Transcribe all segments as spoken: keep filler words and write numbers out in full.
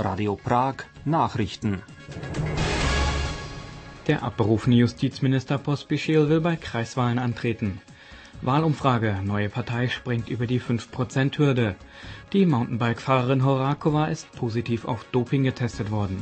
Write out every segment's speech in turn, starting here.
Radio Prag Nachrichten. Der abberufene Justizminister Pospíšil will bei Kreiswahlen antreten. Wahlumfrage: Neue Partei springt über die fünf Prozent Hürde. Die Mountainbike-Fahrerin Horáková ist positiv auf Doping getestet worden.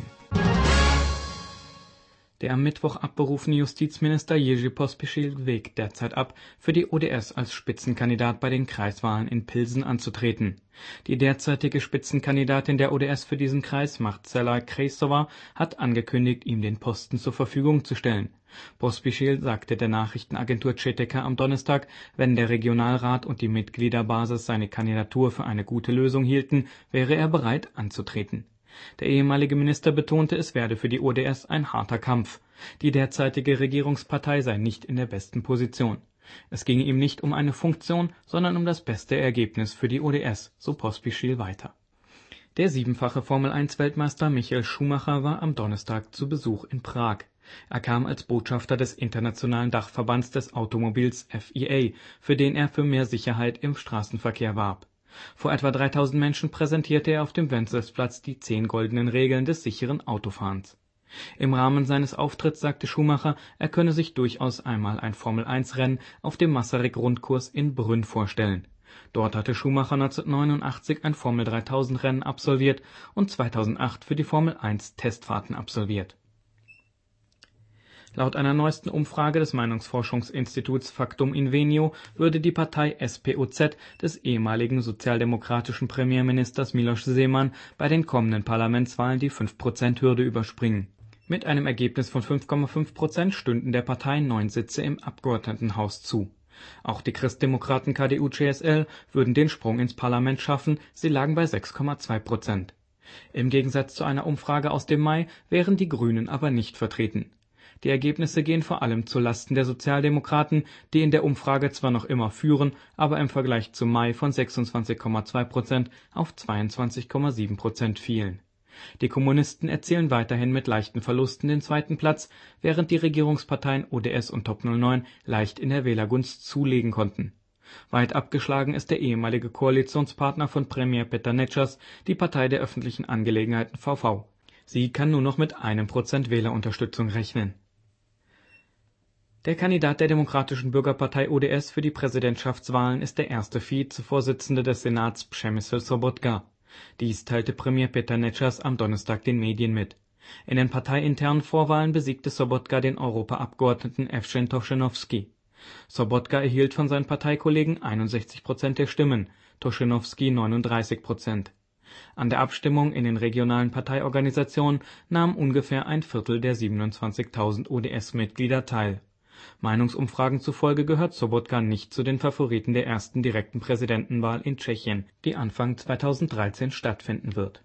Der am Mittwoch abberufene Justizminister Jiří Pospíšil wägt derzeit ab, für die O D S als Spitzenkandidat bei den Kreiswahlen in Pilsen anzutreten. Die derzeitige Spitzenkandidatin der O D S für diesen Kreis, Marcela Krejsová, hat angekündigt, ihm den Posten zur Verfügung zu stellen. Pospíšil sagte der Nachrichtenagentur Četeka am Donnerstag, wenn der Regionalrat und die Mitgliederbasis seine Kandidatur für eine gute Lösung hielten, wäre er bereit anzutreten. Der ehemalige Minister betonte, es werde für die O D S ein harter Kampf. Die derzeitige Regierungspartei sei nicht in der besten Position. Es ginge ihm nicht um eine Funktion, sondern um das beste Ergebnis für die O D S, so Pospíšil weiter. Der siebenfache Formel eins Weltmeister Michael Schumacher war am Donnerstag zu Besuch in Prag. Er kam als Botschafter des Internationalen Dachverbands des Automobils F I A, für den er für mehr Sicherheit im Straßenverkehr warb. Vor etwa dreitausend Menschen präsentierte er auf dem Wenzelsplatz die zehn goldenen Regeln des sicheren Autofahrens. Im Rahmen seines Auftritts sagte Schumacher, er könne sich durchaus einmal ein Formel eins Rennen auf dem Masaryk-Rundkurs in Brünn vorstellen. Dort hatte Schumacher neunzehnhundertneunundachtzig ein Formel dreitausend Rennen absolviert und zweitausendacht für die Formel eins Testfahrten absolviert. Laut einer neuesten Umfrage des Meinungsforschungsinstituts Factum Invenio würde die Partei S P O Z des ehemaligen sozialdemokratischen Premierministers Miloš Zeman bei den kommenden Parlamentswahlen die fünf Prozent Hürde überspringen. Mit einem Ergebnis von fünf Komma fünf Prozent stünden der Partei neun Sitze im Abgeordnetenhaus zu. Auch die Christdemokraten K D U C S L würden den Sprung ins Parlament schaffen, sie lagen bei sechs Komma zwei Prozent. Im Gegensatz zu einer Umfrage aus dem Mai wären die Grünen aber nicht vertreten. Die Ergebnisse gehen vor allem zulasten der Sozialdemokraten, die in der Umfrage zwar noch immer führen, aber im Vergleich zum Mai von sechsundzwanzig Komma zwei Prozent auf zweiundzwanzig Komma sieben Prozent fielen. Die Kommunisten erzielen weiterhin mit leichten Verlusten den zweiten Platz, während die Regierungsparteien O D S und Top null neun leicht in der Wählergunst zulegen konnten. Weit abgeschlagen ist der ehemalige Koalitionspartner von Premier Petar Nečas, die Partei der öffentlichen Angelegenheiten V V. Sie kann nur noch mit einem Prozent Wählerunterstützung rechnen. Der Kandidat der Demokratischen Bürgerpartei O D S für die Präsidentschaftswahlen ist der erste Vizevorsitzende des Senats Přemysl Sobotka. Dies teilte Premier Petar Nečas am Donnerstag den Medien mit. In den parteiinternen Vorwahlen besiegte Sobotka den Europaabgeordneten Evžen Tošenovský. Sobotka erhielt von seinen Parteikollegen einundsechzig Prozent der Stimmen, Tošenovský neununddreißig Prozent. An der Abstimmung in den regionalen Parteiorganisationen nahm ungefähr ein Viertel der siebenundzwanzigtausend O D S-Mitglieder teil. Meinungsumfragen zufolge gehört Sobotka nicht zu den Favoriten der ersten direkten Präsidentenwahl in Tschechien, die Anfang zweitausenddreizehn stattfinden wird.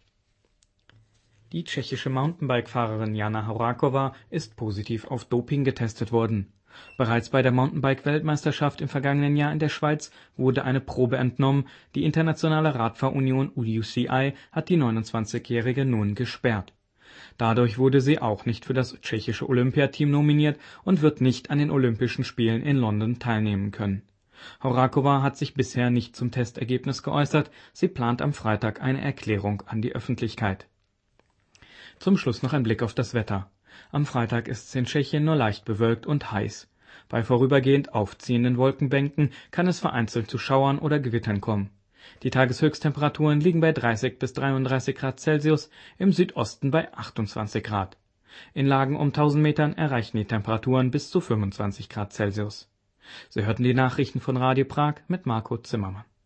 Die tschechische Mountainbike-Fahrerin Jana Horáková ist positiv auf Doping getestet worden. Bereits bei der Mountainbike-Weltmeisterschaft im vergangenen Jahr in der Schweiz wurde eine Probe entnommen, die internationale Radfahrunion U C I hat die neunundzwanzigjährige nun gesperrt. Dadurch wurde sie auch nicht für das tschechische Olympiateam nominiert und wird nicht an den Olympischen Spielen in London teilnehmen können. Horáková hat sich bisher nicht zum Testergebnis geäußert, sie plant am Freitag eine Erklärung an die Öffentlichkeit. Zum Schluss noch ein Blick auf das Wetter. Am Freitag ist es in Tschechien nur leicht bewölkt und heiß. Bei vorübergehend aufziehenden Wolkenbänken kann es vereinzelt zu Schauern oder Gewittern kommen. Die Tageshöchsttemperaturen liegen bei dreißig bis dreiunddreißig Grad Celsius, im Südosten bei achtundzwanzig Grad. In Lagen um tausend Metern erreichen die Temperaturen bis zu fünfundzwanzig Grad Celsius. Sie hörten die Nachrichten von Radio Prag mit Marco Zimmermann.